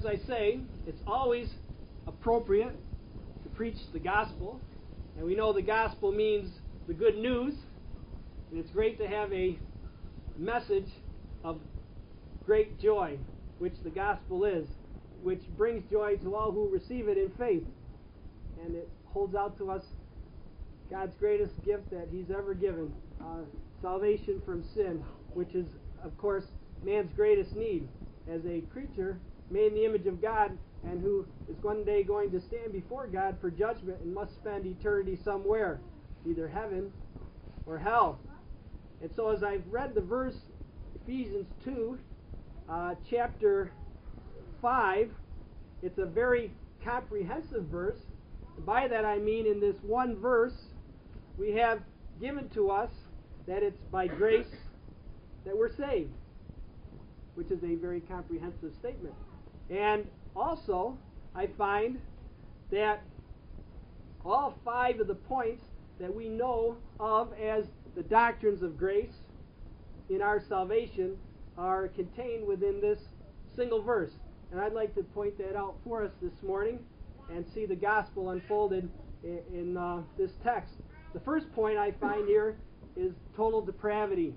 as I say, it's always appropriate to preach the gospel. And we know the gospel means the good news. And it's great to have a message of great joy, which the gospel is, which brings joy to all who receive it in faith. And it holds out to us God's greatest gift that He's ever given, salvation from sin, which is, of course, man's greatest need as a creature made in the image of God and who is one day going to stand before God for judgment and must spend eternity somewhere, either heaven or hell. And so as I've read the verse, Ephesians 2, chapter 5, it's a very comprehensive verse. By that I mean in this one verse, we have given to us that it's by grace that we're saved, which is a very comprehensive statement. And also, I find that all 5 of the points that we know of as the doctrines of grace in our salvation are contained within this single verse. And I'd like to point that out for us this morning and see the gospel unfolded in this text. The first point I find here is total depravity.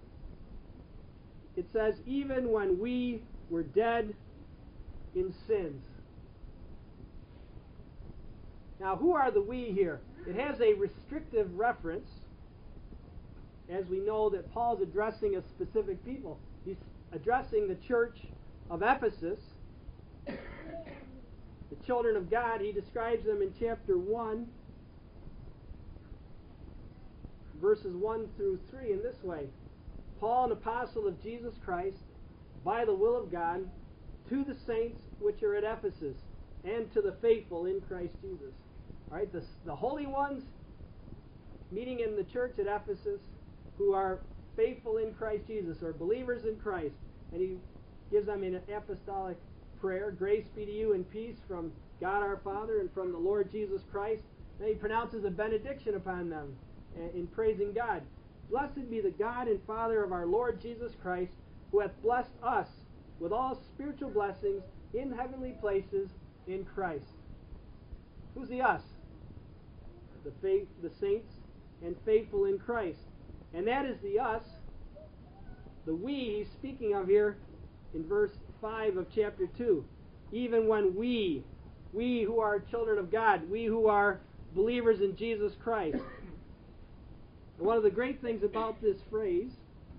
It says, even when we were dead in sins. Now, who are the we here? It has a restrictive reference, as we know that Paul's addressing a specific people. He's addressing the church of Ephesus, the children of God. He describes them in chapter 1, verses 1 through 3 in this way. Paul, an apostle of Jesus Christ, by the will of God, to the saints which are at Ephesus, and to the faithful in Christ Jesus. All right, the holy ones meeting in the church at Ephesus who are faithful in Christ Jesus, or believers in Christ. And he gives them an apostolic prayer, grace be to you and peace from God our Father and from the Lord Jesus Christ. Then he pronounces a benediction upon them in praising God. Blessed be the God and Father of our Lord Jesus Christ, who hath blessed us with all spiritual blessings in heavenly places in Christ. Who's the us? The saints and faithful in Christ. And that is the us, the we he's speaking of here in verse 5 of chapter 2. Even when we who are children of God, we who are believers in Jesus Christ. And one of the great things about this phrase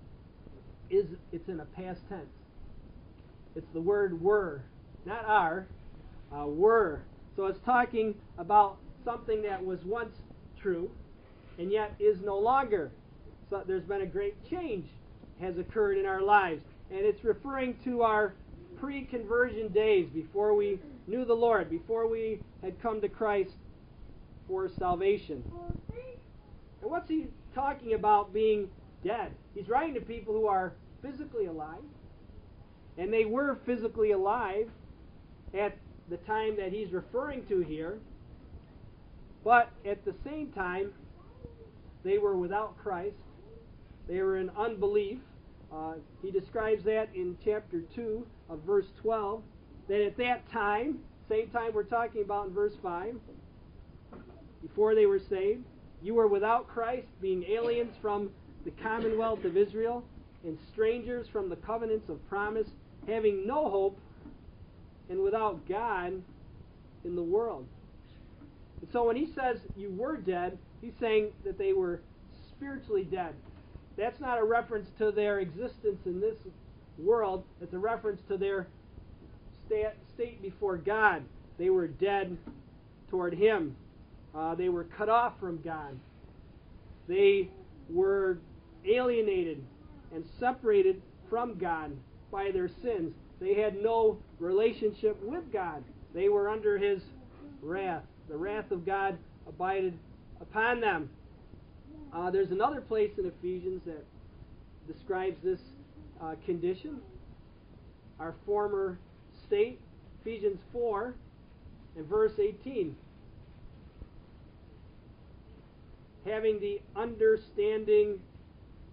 is it's in a past tense. It's the word were, not are, were. So it's talking about something that was once true and yet is no longer. So there's been a great change has occurred in our lives. And it's referring to our pre-conversion days, before we knew the Lord, before we had come to Christ for salvation. And what's he talking about being dead? He's writing to people who are physically alive. And they were physically alive at the time that he's referring to here. But at the same time, they were without Christ. They were in unbelief. He describes that in chapter 2 of verse 12. That at that time, same time we're talking about in verse 5, before they were saved, you were without Christ, being aliens from the commonwealth of Israel, and strangers from the covenants of promise, having no hope, and without God in the world. And so when he says you were dead, he's saying that they were spiritually dead. That's not a reference to their existence in this world. It's a reference to their state before God. They were dead toward Him. They were cut off from God. They were alienated and separated from God by their sins. They had no relationship with God. They were under His wrath. The wrath of God abided upon them. There's another place in Ephesians that describes this condition, our former state, Ephesians 4 and verse 18. Having the understanding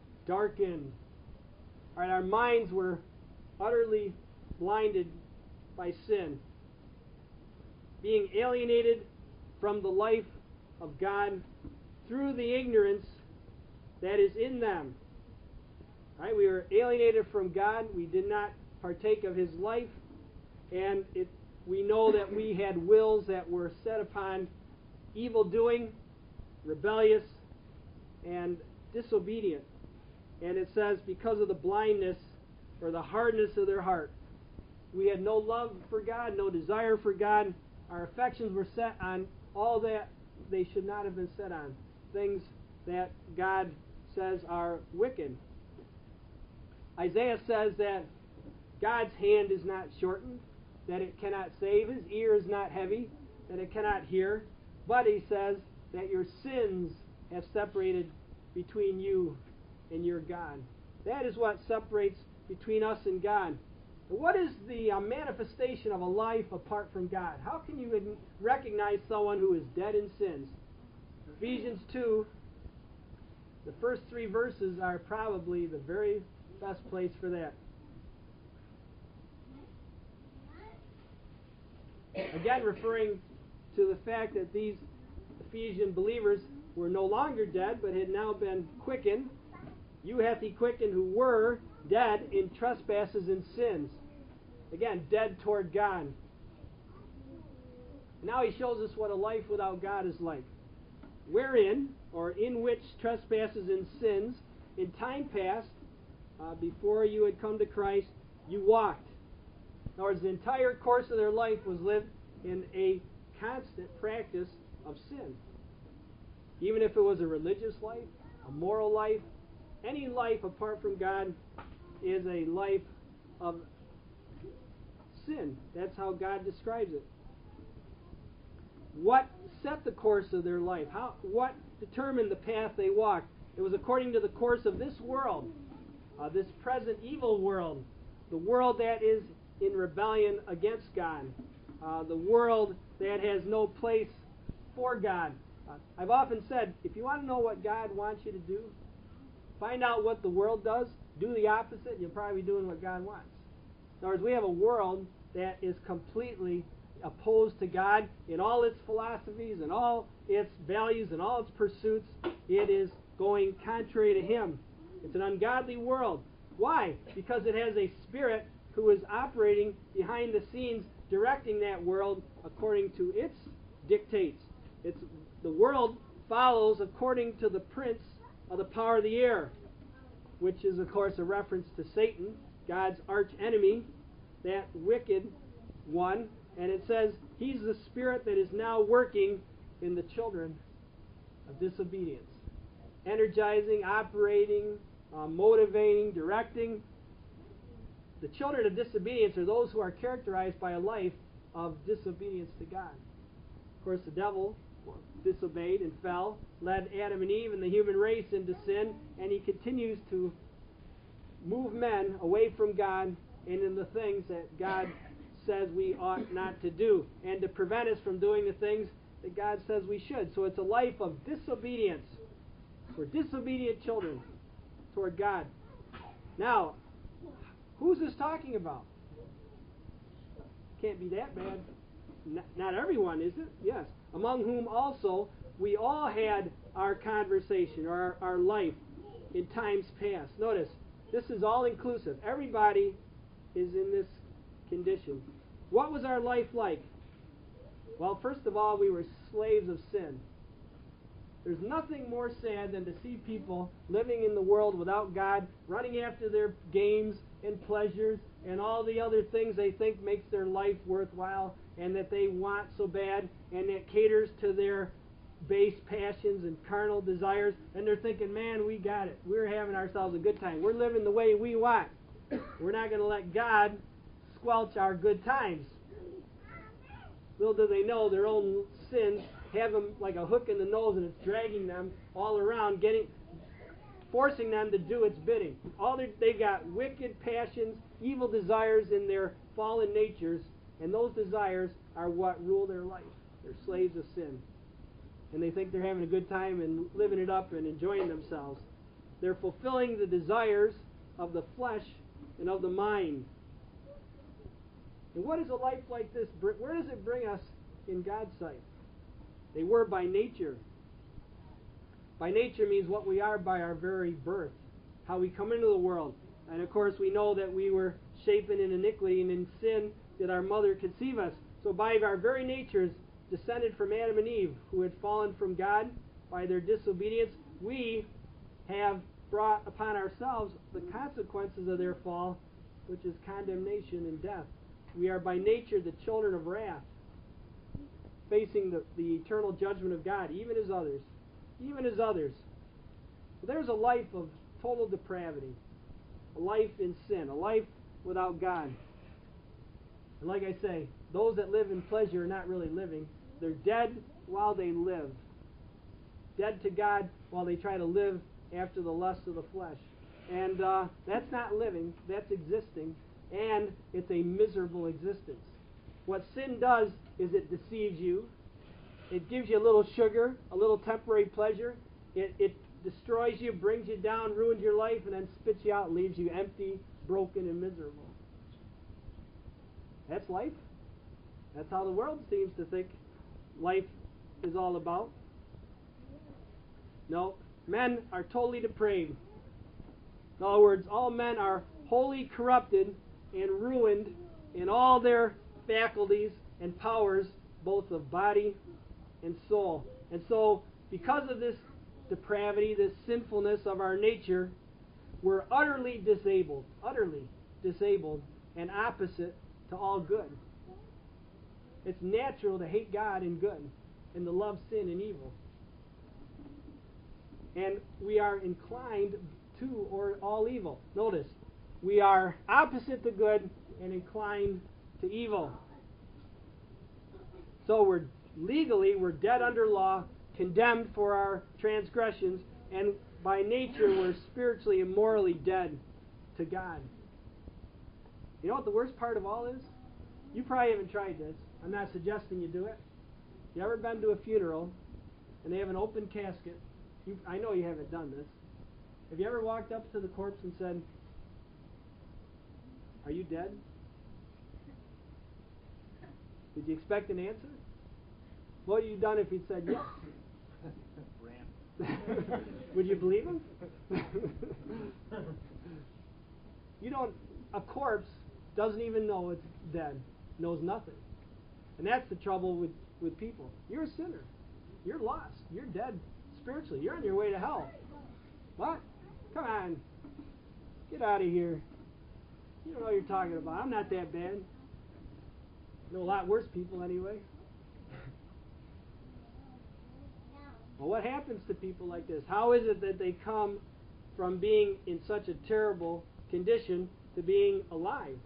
darkened. All right, our minds were utterly blinded by sin, being alienated from the life of God through the ignorance that is in them. Right? We were alienated from God. We did not partake of His life, and we know that we had wills that were set upon evil doing, rebellious, and disobedient. And it says, because of the blindness or the hardness of their heart, we had no love for God, no desire for God. Our affections were set on all that they should not have been set on, things that God says are wicked. Isaiah says that God's hand is not shortened, that it cannot save. His ear is not heavy, that it cannot hear. But he says that your sins have separated between you and your God. That is what separates between us and God. What is the manifestation of a life apart from God? How can you recognize someone who is dead in sins? Ephesians 2, the first 3 verses are probably the very best place for that. Again, referring to the fact that these Ephesian believers were no longer dead, but had now been quickened. You hath he quickened who were dead in trespasses and sins. Again, dead toward God. Now he shows us what a life without God is like. Wherein, or in which trespasses and sins, in time past, before you had come to Christ, you walked. In other words, the entire course of their life was lived in a constant practice of sin. Even if it was a religious life, a moral life, any life apart from God is a life of sin. That's how God describes it. What set the course of their life? What determined the path they walked? It was according to the course of this world, this present evil world, the world that is in rebellion against God, the world that has no place for God. I've often said, if you want to know what God wants you to do, find out what the world does, do the opposite, and you'll probably be doing what God wants. In other words, we have a world that is completely opposed to God in all its philosophies and all its values and all its pursuits. It is going contrary to Him. It's an ungodly world. Why? Because it has a spirit who is operating behind the scenes, directing that world according to its dictates. The world follows according to the prince of the power of the air, which is, of course, a reference to Satan, God's arch enemy, that wicked one. And it says he's the spirit that is now working in the children of disobedience, energizing, operating, motivating, directing. The children of disobedience are those who are characterized by a life of disobedience to God. Of course, the devil disobeyed and fell, led Adam and Eve and the human race into sin, and he continues to move men away from God and in the things that God says we ought not to do, and to prevent us from doing the things that God says we should. So it's a life of disobedience. We're disobedient children toward God. Now, who's this talking about? Can't be that bad. Not everyone, is it? Yes. Among whom also we all had our conversation or our life in times past. Notice, this is all inclusive. Everybody is in this condition. What was our life like? Well, first of all, we were slaves of sin. There's nothing more sad than to see people living in the world without God, running after their games and pleasures and all the other things they think makes their life worthwhile and that they want so bad, and that caters to their base passions and carnal desires, and they're thinking, man, we got it. We're having ourselves a good time. We're living the way we want. We're not going to let God squelch our good times. Little do they know their own sins have them like a hook in the nose, and it's dragging them all around, forcing them to do its bidding. They've got wicked passions, evil desires in their fallen natures, and those desires are what rule their life. They're slaves of sin. And they think they're having a good time and living it up and enjoying themselves. They're fulfilling the desires of the flesh and of the mind. And what does a life like this bring? Where does it bring us in God's sight? They were by nature. By nature means what we are by our very birth, how we come into the world. And of course we know that we were shapen in iniquity, and in sin did our mother conceive us. So by our very natures, descended from Adam and Eve, who had fallen from God by their disobedience, we have brought upon ourselves the consequences of their fall, which is condemnation and death. We are by nature the children of wrath, facing the eternal judgment of God, even as others. Even as others. There's a life of total depravity, a life in sin, a life without God. And like I say, those that live in pleasure are not really living. They're dead while they live. Dead to God while they try to live after the lusts of the flesh. And that's not living, that's existing. And it's a miserable existence. What sin does is it deceives you. It gives you a little sugar, a little temporary pleasure. It destroys you, brings you down, ruins your life, and then spits you out and leaves you empty, broken, and miserable. That's life. That's how the world seems to think life is all about. No, men are totally depraved. In other words, all men are wholly corrupted and ruined in all their faculties and powers, both of body and soul. And so, because of this depravity, this sinfulness of our nature, we're utterly disabled, and opposite to all good. It's natural to hate God and good, and to love sin and evil. And we are inclined to or all evil. Notice, we are opposite to good and inclined to evil. So we're dead under law, condemned for our transgressions, and by nature we're spiritually and morally dead to God. You know what the worst part of all is? You probably haven't tried this. I'm not suggesting you do it. You ever been to a funeral and they have an open casket? I know you haven't done this. Have you ever walked up to the corpse and said, "Are you dead?" Did you expect an answer? What would you done if he'd said yes? Would you believe him? A corpse doesn't even know it's dead, knows nothing. And that's the trouble with people. You're a sinner. You're lost. You're dead spiritually. You're on your way to hell. What? Come on. Get out of here. You don't know what you're talking about. I'm not that bad. I know a lot worse people anyway. Well, what happens to people like this? How is it that they come from being in such a terrible condition to being alive?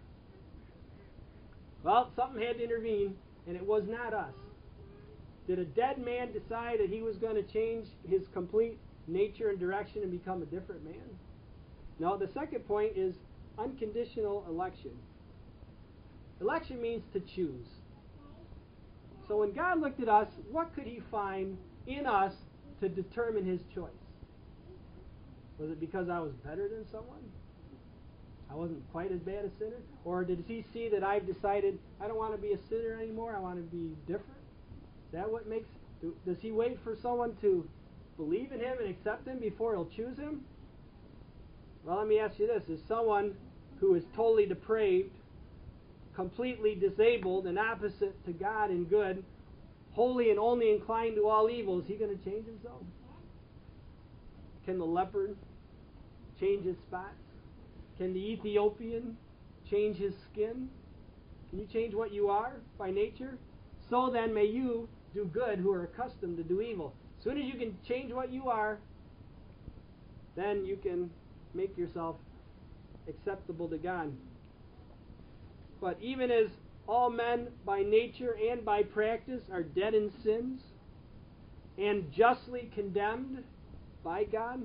Well, something had to intervene, and it was not us. Did a dead man decide that he was going to change his complete nature and direction and become a different man? No, the second point is unconditional election. Election means to choose. So when God looked at us, what could he find in us to determine his choice? Was it because I was better than someone? I wasn't quite as bad a sinner? Or did he see that I've decided I don't want to be a sinner anymore, I want to be different? Is that what makes... Does he wait for someone to believe in him and accept him before he'll choose him? Well, let me ask you this. Is someone who is totally depraved, completely disabled, and opposite to God and good, wholly and only inclined to all evil, is he going to change himself? Can the leopard change his spots? Can the Ethiopian change his skin? Can you change what you are by nature? So then may you do good who are accustomed to do evil. As soon as you can change what you are, then you can make yourself acceptable to God. But even as all men by nature and by practice are dead in sins and justly condemned by God,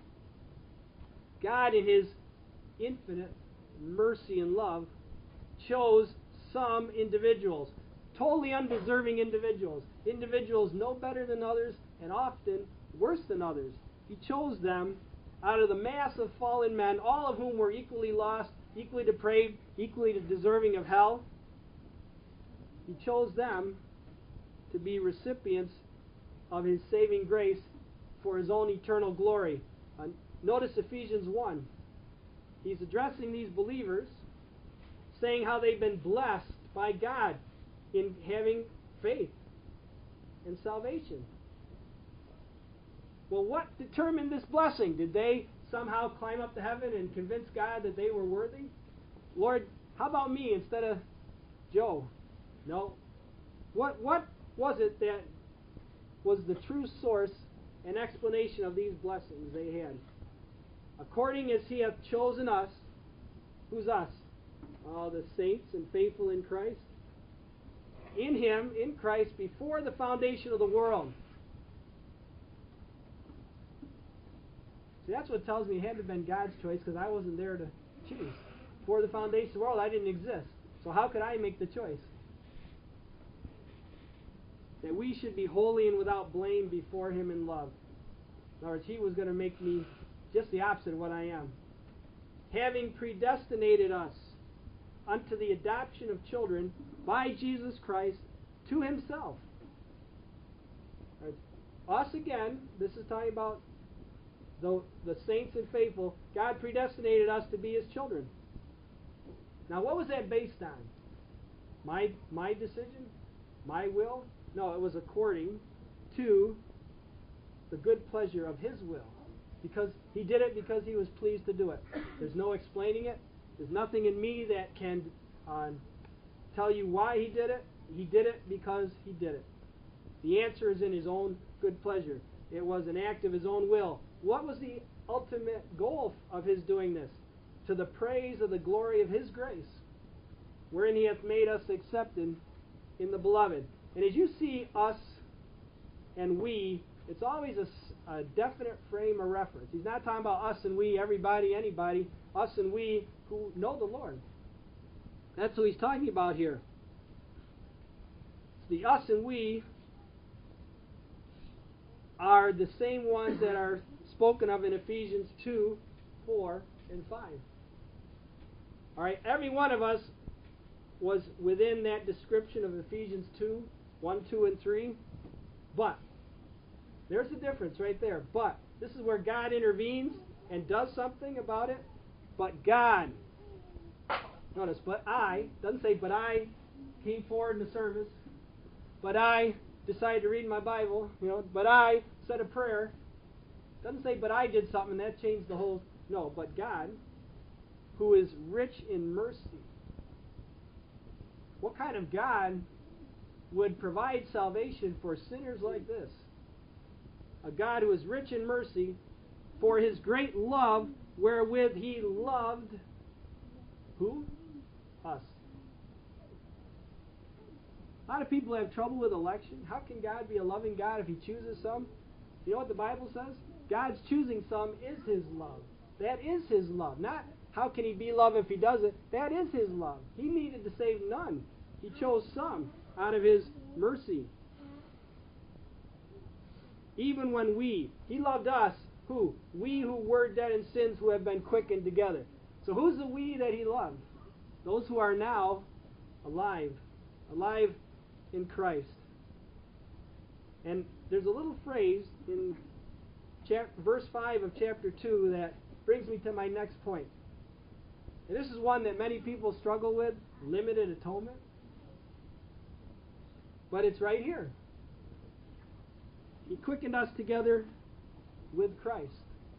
God in his infinite mercy and love chose some individuals, totally undeserving individuals no better than others and often worse than others. He chose them out of the mass of fallen men, all of whom were equally lost, equally depraved, equally deserving of hell. He chose them to be recipients of His saving grace for His own eternal glory. Notice Ephesians 1. He's addressing these believers, saying how they've been blessed by God in having faith and salvation. Well, what determined this blessing? Did they somehow climb up to heaven and convince God that they were worthy? Lord, how about me instead of Joe? No. What was it that was the true source and explanation of these blessings they had? According as He hath chosen us. Who's us? The saints and faithful in Christ. In Him, in Christ, before the foundation of the world. See, that's what tells me it had to have been God's choice, because I wasn't there to choose. Before the foundation of the world, I didn't exist. So how could I make the choice? That we should be holy and without blame before Him in love. In other words, He was going to make me just the opposite of what I am. Having predestinated us unto the adoption of children by Jesus Christ to Himself. Us again, this is talking about the saints and faithful. God predestinated us to be His children. Now what was that based on? My decision? My will? No, it was according to the good pleasure of His will. Because He did it because He was pleased to do it. There's no explaining it. There's nothing in me that can tell you why He did it. He did it because He did it. The answer is in His own good pleasure. It was an act of His own will. What was the ultimate goal of His doing this? To the praise of the glory of His grace, wherein He hath made us accepted in the Beloved. And as you see us and we, it's always a definite frame of reference. He's not talking about us and we, everybody, anybody. Us and we who know the Lord. That's who He's talking about here. The us and we are the same ones that are spoken of in Ephesians 2, 4, and 5. All right, every one of us was within that description of Ephesians 2, 1, 2, and 3. But, there's a difference right there. But, this is where God intervenes and does something about it. But God, notice, doesn't say, but I came forward in the service. But I decided to read my Bible. But I said a prayer. Doesn't say, but I did something, and that changed the whole. No, but God, who is rich in mercy. What kind of God would provide salvation for sinners like this? A God who is rich in mercy, for His great love wherewith He loved who? Us. A lot of people have trouble with election. How can God be a loving God if He chooses some? You know what the Bible says? God's choosing some is His love. That is His love. Not how can He be love if He doesn't. That is His love. He needed to save none. He chose some out of His mercy. Even when He loved us, who? We who were dead in sins, who have been quickened together. So who's the we that He loved? Those who are now alive in Christ. And there's a little phrase in verse 5 of chapter 2 that brings me to my next point. And this is one that many people struggle with, limited atonement. But it's right here. He quickened us together with Christ.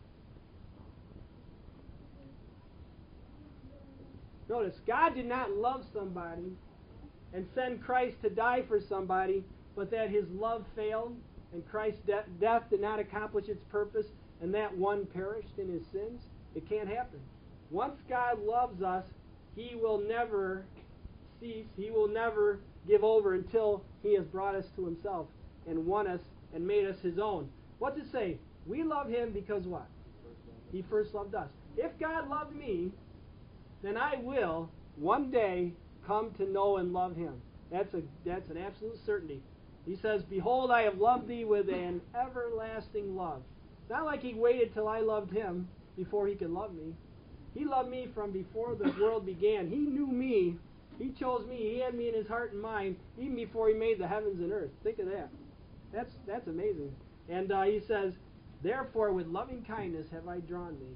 Notice, God did not love somebody and send Christ to die for somebody, but that His love failed and Christ's death did not accomplish its purpose, and that one perished in his sins. It can't happen. Once God loves us, He will never cease. He will never give over until He has brought us to Himself and won us and made us His own. What's it say? We love Him because what? He first loved us. If God loved me, then I will one day come to know and love Him. That's an absolute certainty. He says, behold, I have loved thee with an everlasting love. It's not like He waited till I loved Him before He could love me. He loved me from before the world began. He knew me He chose me. He had me in His heart and mind even before He made the heavens and earth. Think of that. That's amazing. And He says, therefore with loving kindness have I drawn thee.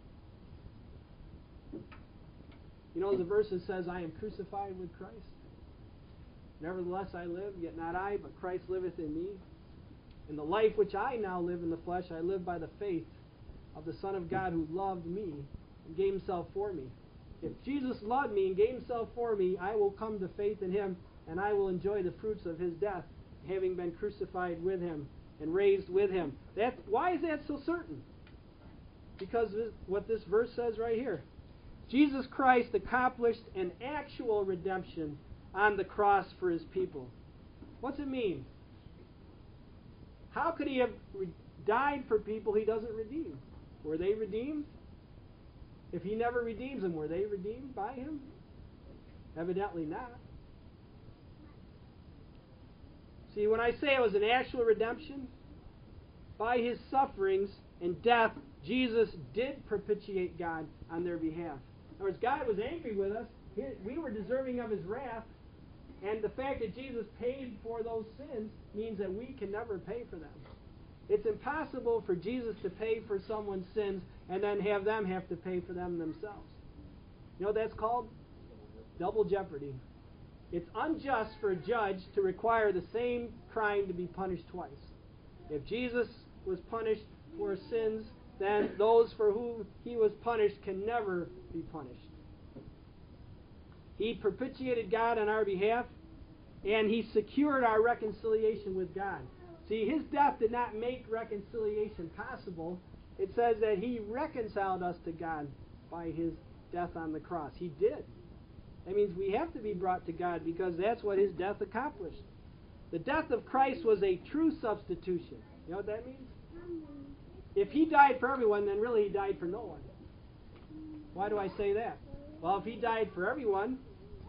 You know, the verse that says, I am crucified with Christ. Nevertheless I live, yet not I, but Christ liveth in me. In the life which I now live in the flesh, I live by the faith of the Son of God who loved me and gave Himself for me. If Jesus loved me and gave Himself for me, I will come to faith in Him, and I will enjoy the fruits of His death, having been crucified with Him and raised with Him. Why is that so certain? Because what this verse says right here. Jesus Christ accomplished an actual redemption on the cross for His people. What's it mean? How could He have died for people He doesn't redeem? Were they redeemed? If He never redeems them, were they redeemed by Him? Evidently not. See, when I say it was an actual redemption, by His sufferings and death, Jesus did propitiate God on their behalf. In other words, God was angry with us. We were deserving of His wrath. And the fact that Jesus paid for those sins means that we can never pay for them. It's impossible for Jesus to pay for someone's sins and then have them have to pay for them themselves. You know what that's called? Double jeopardy. It's unjust for a judge to require the same crime to be punished twice. If Jesus was punished for sins, then those for whom He was punished can never be punished. He propitiated God on our behalf, and He secured our reconciliation with God. See, His death did not make reconciliation possible. It says that He reconciled us to God by His death on the cross. He did. That means we have to be brought to God because that's what His death accomplished. The death of Christ was a true substitution. You know what that means? If He died for everyone, then really He died for no one. Why do I say that? Well, if He died for everyone,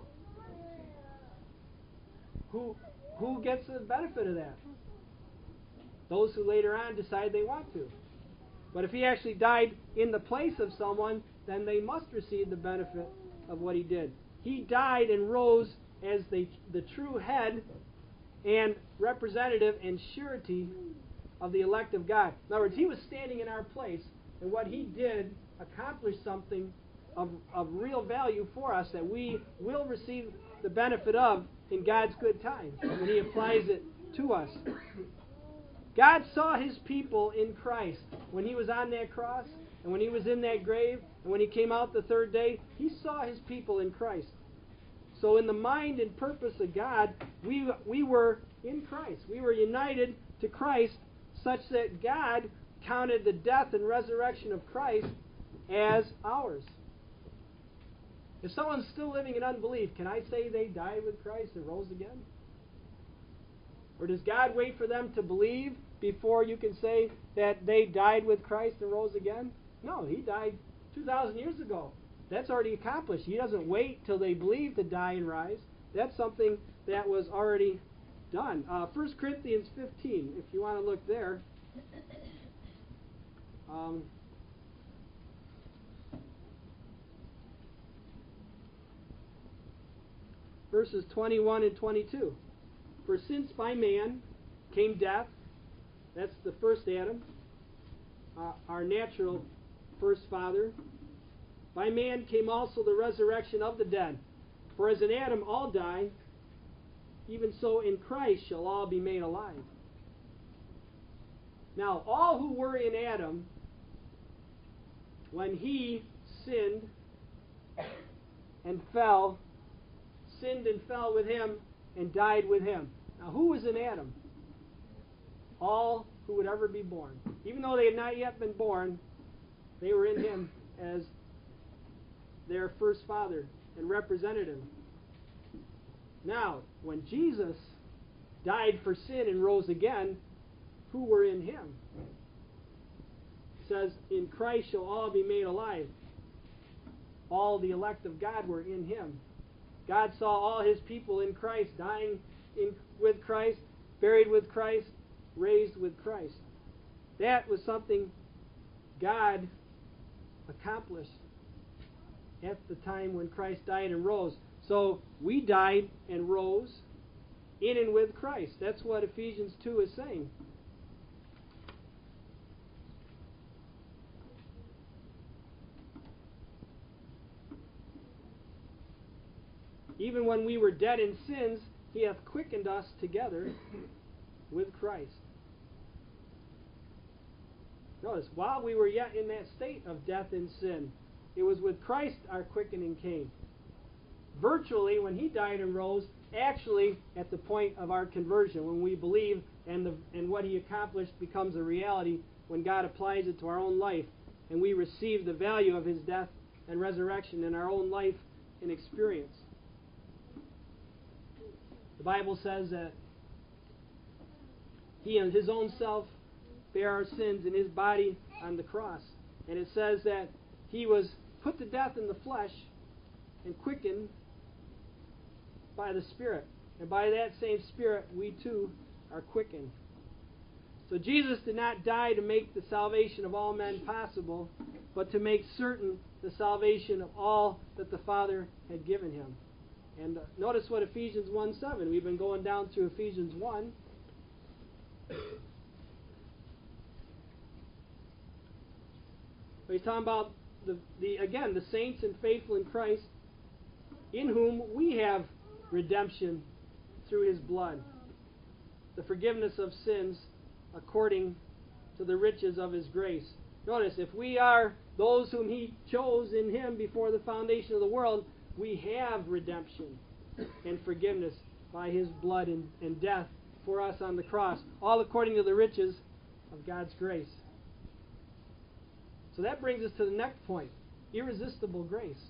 who gets the benefit of that? Those who later on decide they want to. But if He actually died in the place of someone, then they must receive the benefit of what He did. He died and rose as the true head and representative and surety of the elect of God. In other words, He was standing in our place, and what He did accomplished something of real value for us that we will receive the benefit of in God's good time when He applies it to us. God saw His people in Christ when He was on that cross and when He was in that grave and when He came out the third day. He saw His people in Christ. So in the mind and purpose of God, we were in Christ. We were united to Christ such that God counted the death and resurrection of Christ as ours. If someone's still living in unbelief, can I say they died with Christ and rose again? Or does God wait for them to believe before you can say that they died with Christ and rose again? No, He died 2,000 years ago. That's already accomplished. He doesn't wait till they believe to die and rise. That's something that was already done. 1 Corinthians 15, if you want to look there. Verses 21 and 22. For since by man came death, that's the first Adam, our natural first father, by man came also the resurrection of the dead. For as in Adam all die, even so in Christ shall all be made alive. Now, all who were in Adam, when he sinned and fell with him and died with him. Now, who was in Adam? All who would ever be born. Even though they had not yet been born, they were in him as their first father and represented him. Now, when Jesus died for sin and rose again, who were in him? It says, in Christ shall all be made alive. All the elect of God were in him. God saw all His people in Christ, dying with Christ, buried with Christ, raised with Christ. That was something God accomplished at the time when Christ died and rose. So we died and rose in and with Christ. That's what Ephesians 2 is saying. Even when we were dead in sins, He hath quickened us together with Christ. Notice, while we were yet in that state of death and sin, it was with Christ our quickening came. Virtually, when He died and rose, actually at the point of our conversion, when we believe and what He accomplished becomes a reality, when God applies it to our own life, and we receive the value of His death and resurrection in our own life and experience. The Bible says that He in His own self bare our sins in His body on the cross. And it says that He was put to death in the flesh and quickened by the Spirit. And by that same Spirit, we too are quickened. So Jesus did not die to make the salvation of all men possible, but to make certain the salvation of all that the Father had given Him. And notice what Ephesians 1:7. We've been going down through Ephesians 1. He's talking about the saints and faithful in Christ, in whom we have redemption through His blood, the forgiveness of sins according to the riches of His grace. Notice, if we are those whom He chose in Him before the foundation of the world, we have redemption and forgiveness by His blood and death for us on the cross, all according to the riches of God's grace. So that brings us to the next point, irresistible grace.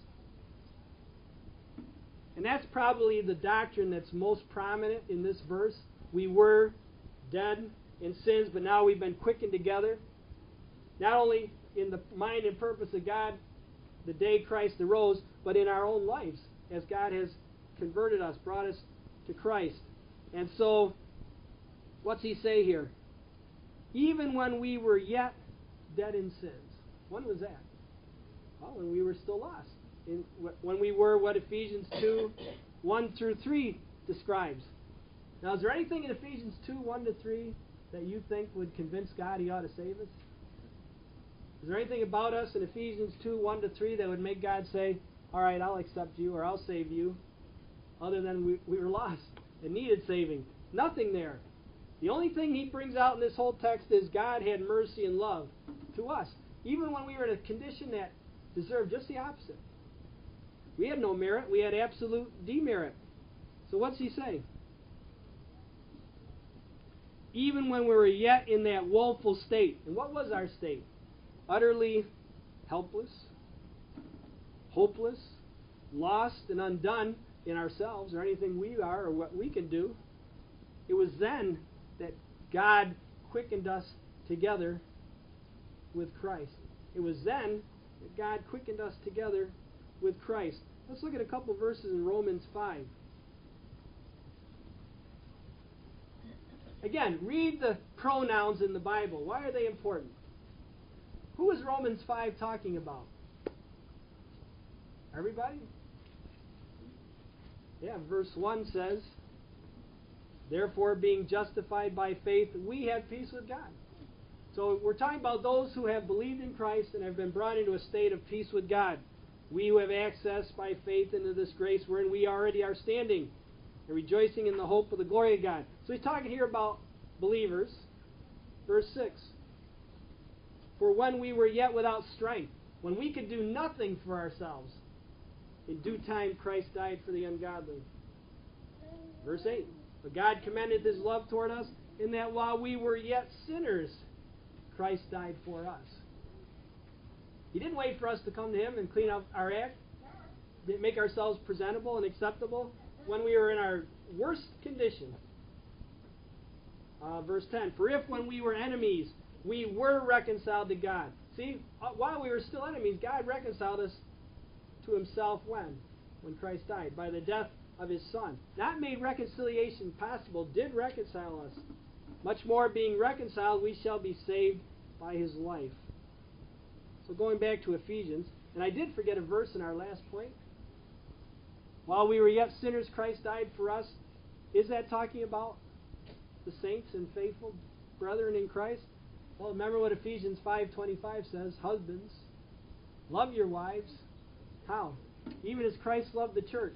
And that's probably the doctrine that's most prominent in this verse. We were dead in sins, but now we've been quickened together. Not only in the mind and purpose of God, the day Christ arose, but in our own lives, as God has converted us, brought us to Christ. And so, what's He say here? Even when we were yet dead in sins. When was that? Well, when we were still lost. When we were what Ephesians 2, 1 through 3 describes. Now, is there anything in Ephesians 2, 1 to 3 that you think would convince God He ought to save us? Is there anything about us in Ephesians 2, 1 to 3 that would make God say, all right, I'll accept you or I'll save you, other than we were lost and needed saving? Nothing there. The only thing He brings out in this whole text is God had mercy and love to us, even when we were in a condition that deserved just the opposite. We had no merit. We had absolute demerit. So what's He say? Even when we were yet in that woeful state. And what was our state? Utterly helpless, hopeless, lost and undone in ourselves or anything we are or what we can do. It was then that God quickened us together with Christ. It was then that God quickened us together with Christ. Let's look at a couple verses in Romans 5. Again, read the pronouns in the Bible. Why are they important? Who is Romans 5 talking about? Everybody? Yeah, verse 1 says, therefore, being justified by faith, we have peace with God. So we're talking about those who have believed in Christ and have been brought into a state of peace with God. We who have access by faith into this grace wherein we already are standing and rejoicing in the hope of the glory of God. So he's talking here about believers. Verse 6. For when we were yet without strength, when we could do nothing for ourselves, in due time Christ died for the ungodly. Verse 8. But God commended His love toward us in that while we were yet sinners, Christ died for us. He didn't wait for us to come to Him and clean up our act, make ourselves presentable and acceptable when we were in our worst condition. Verse 10. For if when we were enemies, we were reconciled to God. See, while we were still enemies, God reconciled us to Himself when? When Christ died. By the death of His Son. Not made reconciliation possible, did reconcile us. Much more, being reconciled, we shall be saved by His life. So going back to Ephesians, and I did forget a verse in our last point. While we were yet sinners, Christ died for us. Is that talking about the saints and faithful brethren in Christ? Well, remember what Ephesians 5:25 says, husbands, love your wives. How? Even as Christ loved the church,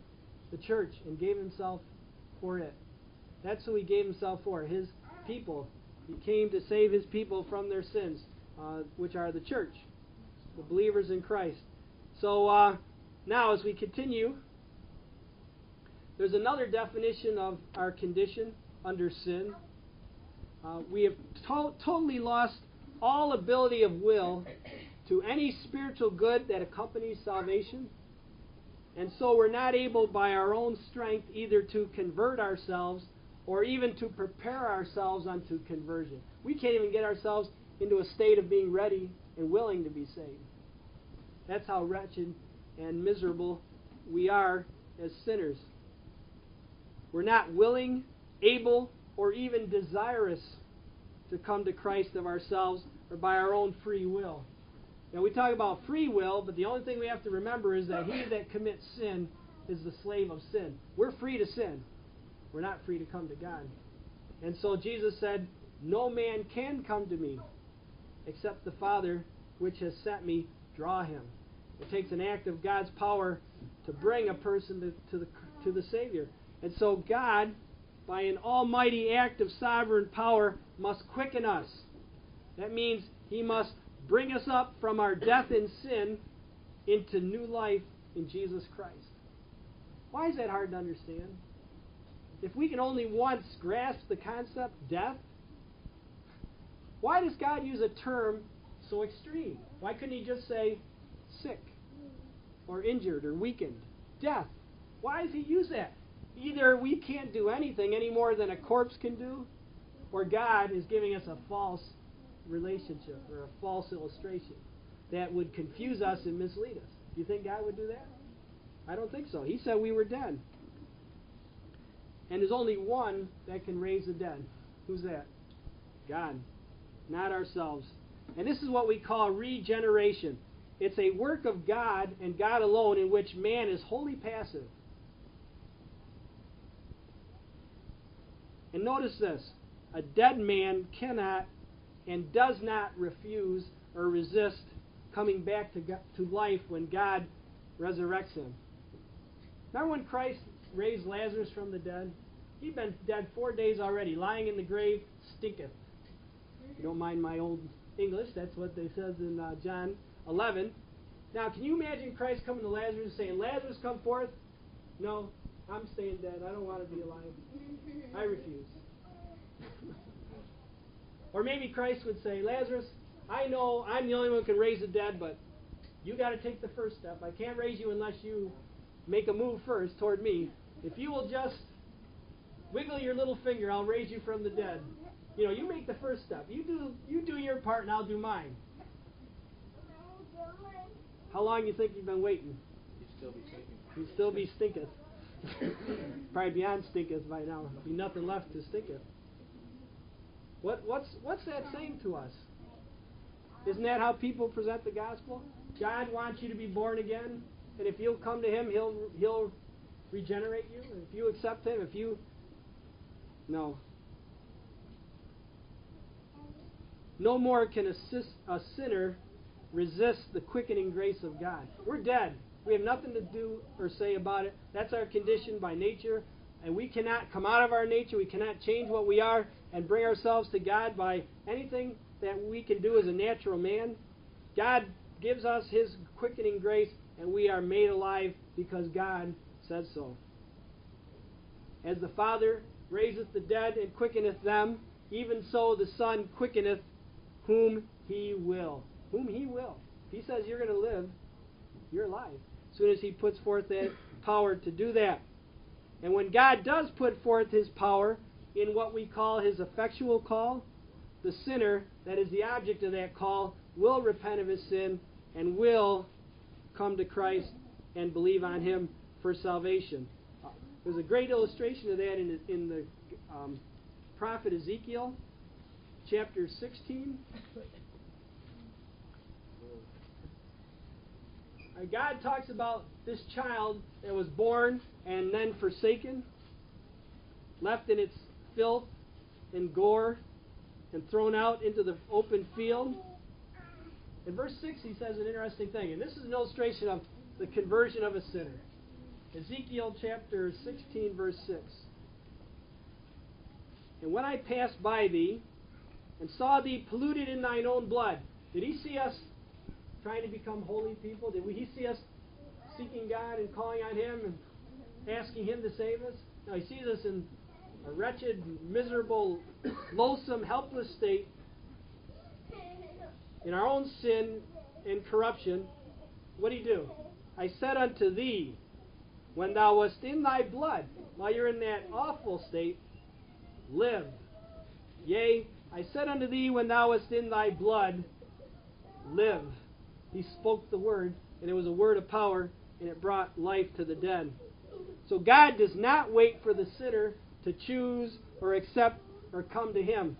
and gave himself for it. That's who he gave himself for, his people. He came to save his people from their sins, which are the church, the believers in Christ. So now as we continue, there's another definition of our condition under sin. We have totally lost all ability of will to any spiritual good that accompanies salvation. And so we're not able by our own strength either to convert ourselves or even to prepare ourselves unto conversion. We can't even get ourselves into a state of being ready and willing to be saved. That's how wretched and miserable we are as sinners. We're not willing, able, or even desirous to come to Christ of ourselves or by our own free will. Now we talk about free will, but the only thing we have to remember is that he that commits sin is the slave of sin. We're free to sin. We're not free to come to God. And so Jesus said, no man can come to me except the Father which has sent me draw him. It takes an act of God's power to bring a person to the Savior. And so God, by an almighty act of sovereign power, must quicken us. That means he must bring us up from our death in sin into new life in Jesus Christ. Why is that hard to understand? If we can only once grasp the concept death, why does God use a term so extreme? Why couldn't he just say sick or injured or weakened? Death. Why does he use that? Either we can't do anything any more than a corpse can do, or God is giving us a false relationship or a false illustration that would confuse us and mislead us. Do you think God would do that? I don't think so. He said we were dead. And there's only one that can raise the dead. Who's that? God, not ourselves. And this is what we call regeneration. It's a work of God and God alone in which man is wholly passive. And notice this. A dead man cannot and does not refuse or resist coming back to life when God resurrects him. Remember when Christ raised Lazarus from the dead? He'd been dead 4 days already, lying in the grave, stinketh. You don't mind my old English, that's what they says in John 11. Now, can you imagine Christ coming to Lazarus and saying, Lazarus, come forth? No, I'm staying dead. I don't want to be alive. I refuse. Or maybe Christ would say, Lazarus, I know I'm the only one who can raise the dead, but you got to take the first step. I can't raise you unless you make a move first toward me. If you will just wiggle your little finger, I'll raise you from the dead. You know, you make the first step. You do your part, and I'll do mine. How long do you think you've been waiting? You'd still be stinketh. Probably beyond stinketh by now. There'll be nothing left to stinketh. What's that saying to us? Isn't that how people present the gospel? God wants you to be born again, and if you'll come to him, he'll regenerate you. And if you accept him, no. No more can a sinner resist the quickening grace of God. We're dead. We have nothing to do or say about it. That's our condition by nature, and we cannot come out of our nature. We cannot change what we are and bring ourselves to God by anything that we can do as a natural man. God gives us his quickening grace, and we are made alive because God says so. As the Father raiseth the dead and quickeneth them, even so the Son quickeneth whom he will. Whom he will. If he says you're going to live, you're alive. As soon as he puts forth that power to do that. And when God does put forth his power in what we call his effectual call, the sinner, that is the object of that call, will repent of his sin and will come to Christ and believe on him for salvation. There's a great illustration of that in the prophet Ezekiel, chapter 16. God talks about this child that was born and then forsaken, left in its filth and gore, and thrown out into the open field. In verse 6 he says an interesting thing, and this is an illustration of the conversion of a sinner. Ezekiel chapter 16, verse 6. And when I passed by thee, and saw thee polluted in thine own blood. Did he see us trying to become holy people? Did he see us seeking God and calling on Him and asking Him to save us? No, He sees us in a wretched, miserable, loathsome, helpless state, in our own sin and corruption. What did He do? I said unto thee, when thou wast in thy blood, while you're in that awful state, live. Yea, I said unto thee, when thou wast in thy blood, live. He spoke the word, and it was a word of power, and it brought life to the dead. So God does not wait for the sinner to choose or accept or come to Him.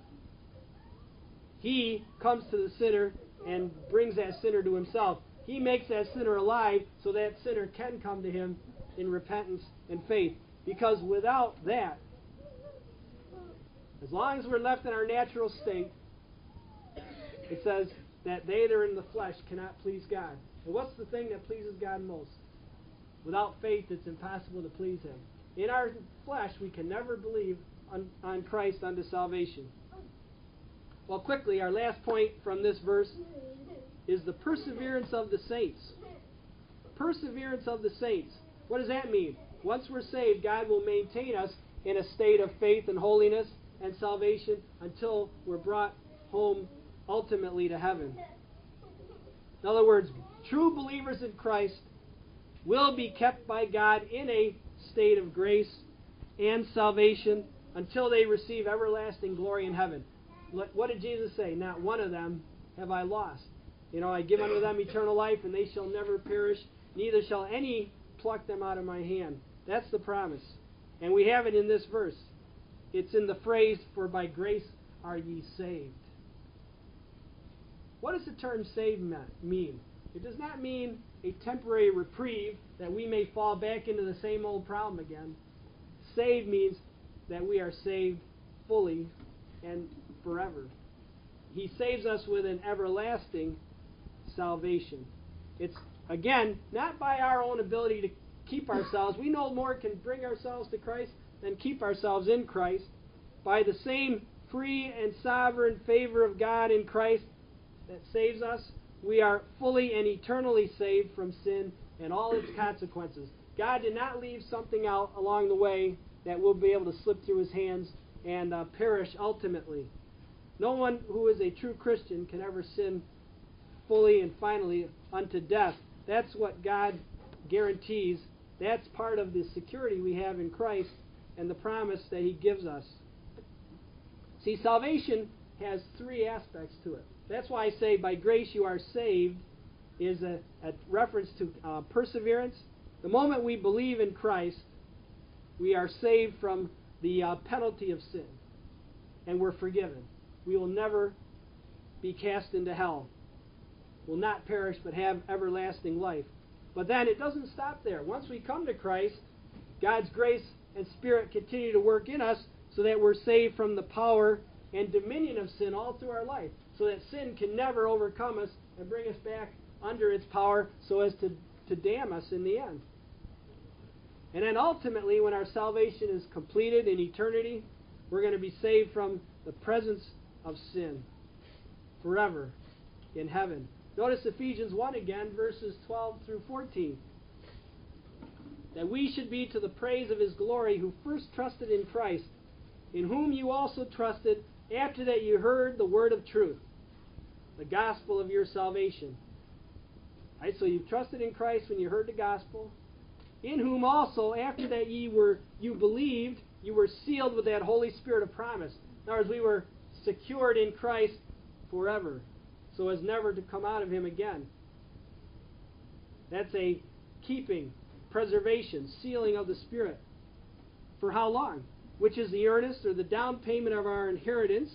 He comes to the sinner and brings that sinner to Himself. He makes that sinner alive so that sinner can come to Him in repentance and faith. Because without that, as long as we're left in our natural state, it says that they that are in the flesh cannot please God. And what's the thing that pleases God most? Without faith, it's impossible to please Him. In our flesh, we can never believe on Christ unto salvation. Well, quickly, our last point from this verse is the perseverance of the saints. Perseverance of the saints. What does that mean? Once we're saved, God will maintain us in a state of faith and holiness and salvation until we're brought home ultimately to heaven. In other words, true believers in Christ will be kept by God in a state of grace and salvation until they receive everlasting glory in heaven. What did Jesus say? Not one of them have I lost. I give unto them eternal life, and they shall never perish, neither shall any pluck them out of my hand. That's the promise. And we have it in this verse. It's in the phrase, for by grace are ye saved. What does the term saved mean? It does not mean a temporary reprieve that we may fall back into the same old problem again. Saved means that we are saved fully and forever. He saves us with an everlasting salvation. It's, again, not by our own ability to keep ourselves. We no more can bring ourselves to Christ than keep ourselves in Christ. By the same free and sovereign favor of God in Christ that saves us, we are fully and eternally saved from sin and all its consequences. God did not leave something out along the way that we'll be able to slip through His hands and perish ultimately. No one who is a true Christian can ever sin fully and finally unto death. That's what God guarantees. That's part of the security we have in Christ and the promise that He gives us. See, salvation has three aspects to it. That's why I say by grace you are saved is a reference to perseverance. The moment we believe in Christ, we are saved from the penalty of sin, and we're forgiven. We will never be cast into hell. We'll not perish but have everlasting life. But then it doesn't stop there. Once we come to Christ, God's grace and Spirit continue to work in us so that we're saved from the power and dominion of sin all through our life, so that sin can never overcome us and bring us back under its power so as to damn us in the end. And then ultimately, when our salvation is completed in eternity, we're going to be saved from the presence of sin forever in heaven. Notice Ephesians 1 again, verses 12 through 14. That we should be to the praise of His glory, who first trusted in Christ, in whom you also trusted, after that you heard the word of truth, the gospel of your salvation. Right, so you've trusted in Christ when you heard the gospel, in whom also, after that you believed, you were sealed with that Holy Spirit of promise. In other words, we were secured in Christ forever, so as never to come out of Him again. That's a keeping, preservation, sealing of the Spirit. For how long? Which is the earnest or the down payment of our inheritance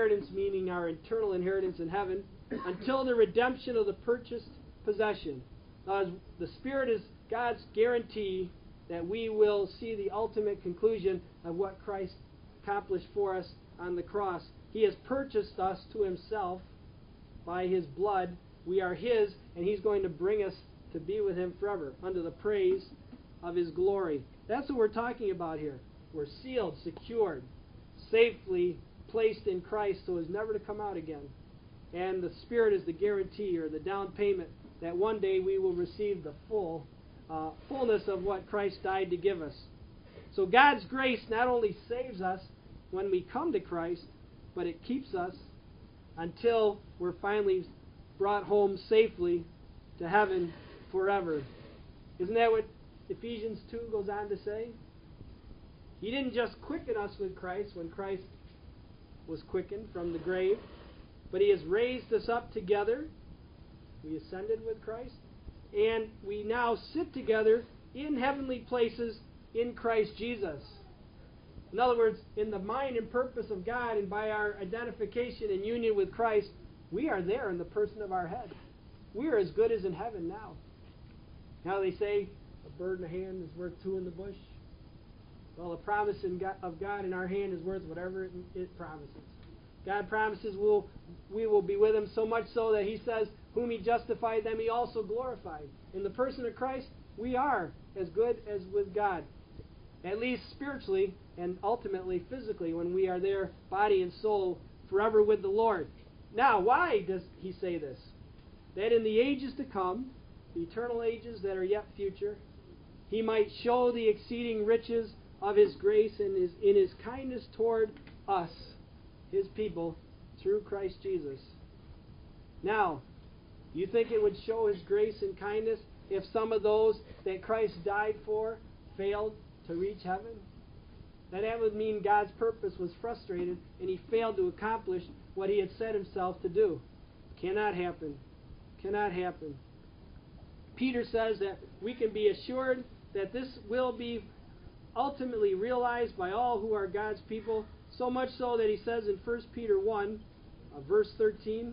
meaning our eternal inheritance in heaven, until the redemption of the purchased possession, The Spirit is God's guarantee that we will see the ultimate conclusion of what Christ accomplished for us on the cross. He has purchased us to Himself by His blood. We are His, and He's going to bring us to be with Him forever, under the praise of His glory. That's what we're talking about here. We're sealed, secured, safely placed in Christ so as never to come out again. And the Spirit is the guarantee or the down payment that one day we will receive the fullness of what Christ died to give us. So God's grace not only saves us when we come to Christ, but it keeps us until we're finally brought home safely to heaven forever. Isn't that what Ephesians 2 goes on to say? He didn't just quicken us with Christ when Christ was quickened from the grave, but He has raised us up together. We ascended with Christ, and we now sit together in heavenly places in Christ Jesus. In other words, in the mind and purpose of God, and by our identification and union with Christ, we are there in the person of our head. We are as good as in heaven now. Now they say, a bird in the hand is worth two in the bush. Well, the promise of God in our hand is worth whatever it promises. God promises we will be with Him, so much so that He says, whom He justified, them He also glorified. In the person of Christ, we are as good as with God. At least spiritually and ultimately physically, when we are there, body and soul, forever with the Lord. Now, why does He say this? That in the ages to come, the eternal ages that are yet future, He might show the exceeding riches of His grace and in His kindness toward us, His people, through Christ Jesus. Now, you think it would show His grace and kindness if some of those that Christ died for failed to reach heaven? That would mean God's purpose was frustrated and He failed to accomplish what He had set Himself to do. Cannot happen. Cannot happen. Peter says that we can be assured that this will be ultimately realized by all who are God's people, so much so that he says in 1 Peter 1, verse 13,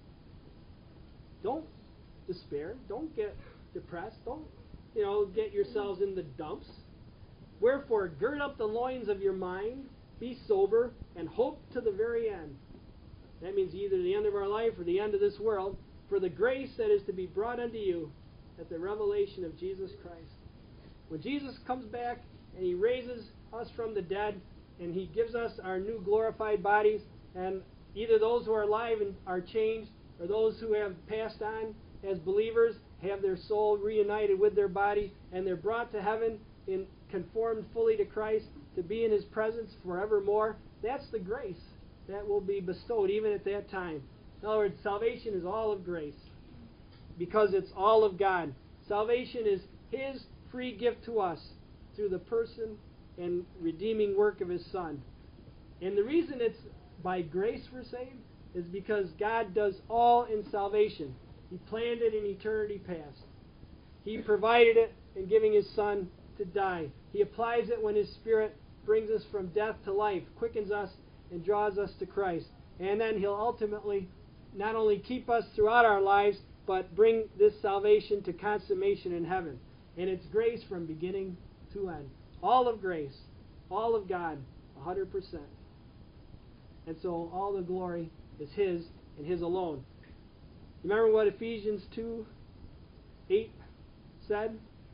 don't despair, don't get depressed, don't get yourselves in the dumps. Wherefore, gird up the loins of your mind, be sober, and hope to the very end. That means either the end of our life or the end of this world, for the grace that is to be brought unto you at the revelation of Jesus Christ. When Jesus comes back and He raises us from the dead and He gives us our new glorified bodies, and either those who are alive and are changed or those who have passed on as believers have their soul reunited with their body and they're brought to heaven and conformed fully to Christ to be in His presence forevermore. That's the grace that will be bestowed even at that time. In other words, salvation is all of grace because it's all of God. Salvation is His free gift to us through the person and redeeming work of His Son. And the reason it's by grace we're saved is because God does all in salvation. He planned it in eternity past. He provided it in giving His Son to die. He applies it when His Spirit brings us from death to life, quickens us, and draws us to Christ. And then He'll ultimately not only keep us throughout our lives, but bring this salvation to consummation in heaven. And it's grace from beginning to end. All of grace, all of God, 100%. And so all the glory is His and His alone. Remember what Ephesians 2:8 said?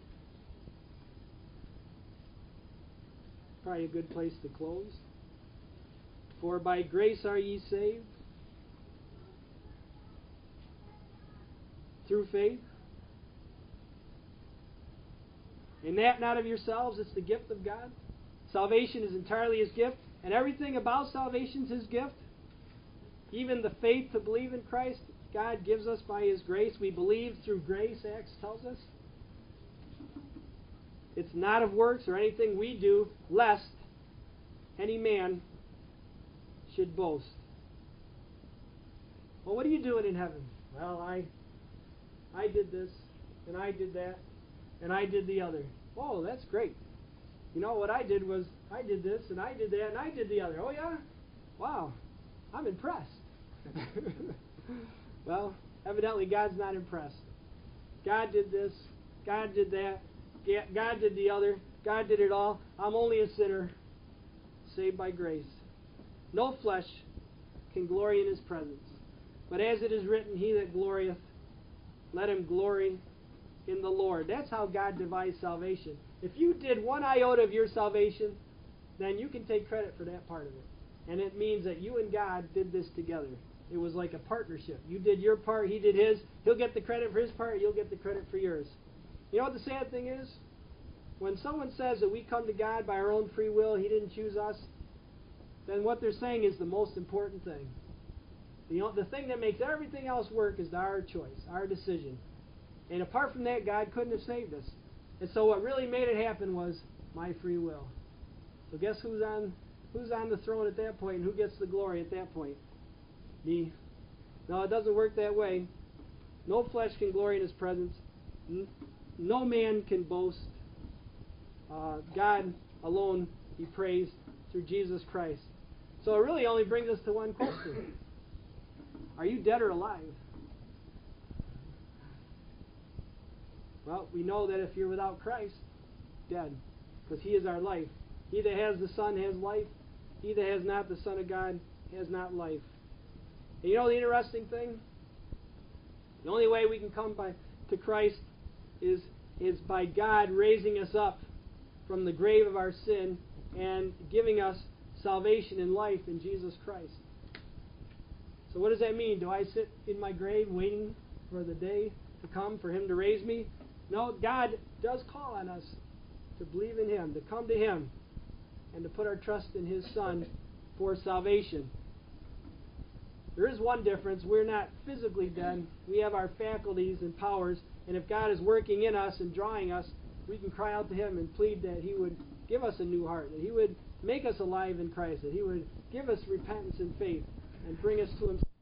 Probably a good place to close. For by grace are ye saved, through faith. And that not of yourselves, it's the gift of God. Salvation is entirely His gift, and everything about salvation is His gift. Even the faith to believe in Christ, God gives us by His grace. We believe through grace, Acts tells us. It's not of works or anything we do, lest any man should boast. Well, what are you doing in heaven? Well, I did this, and I did that, and I did the other. Oh, that's great. You know, what I did was, I did this, and I did that, and I did the other. Oh, yeah? Wow. I'm impressed. Well, evidently God's not impressed. God did this, God did that, God did the other, God did it all. I'm only a sinner, saved by grace. No flesh can glory in His presence. But as it is written, he that glorieth, let him glory in the Lord. That's how God devised salvation. If you did one iota of your salvation, then you can take credit for that part of it. And it means that you and God did this together. It was like a partnership. You did your part, He did His. He'll get the credit for His part, you'll get the credit for yours. You know what the sad thing is? When someone says that we come to God by our own free will, He didn't choose us, then what they're saying is the most important thing. The thing that makes everything else work is our choice, our decision. And apart from that, God couldn't have saved us. And so what really made it happen was my free will. So guess who's on the throne at that point, and who gets the glory at that point? Me. No, it doesn't work that way. No flesh can glory in His presence. No man can boast. God alone be praised through Jesus Christ. So it really only brings us to one question. Are you dead or alive? Well, we know that if you're without Christ, dead, because He is our life. He that has the Son has life. He that has not the Son of God has not life. And you know the interesting thing? The only way we can come to Christ is by God raising us up from the grave of our sin and giving us salvation and life in Jesus Christ. So what does that mean? Do I sit in my grave waiting for the day to come for Him to raise me? No, God does call on us to believe in Him, to come to Him, and to put our trust in His Son for salvation. There is one difference. We're not physically dead. We have our faculties and powers, and if God is working in us and drawing us, we can cry out to Him and plead that He would give us a new heart, that He would make us alive in Christ, that He would give us repentance and faith and bring us to Himself.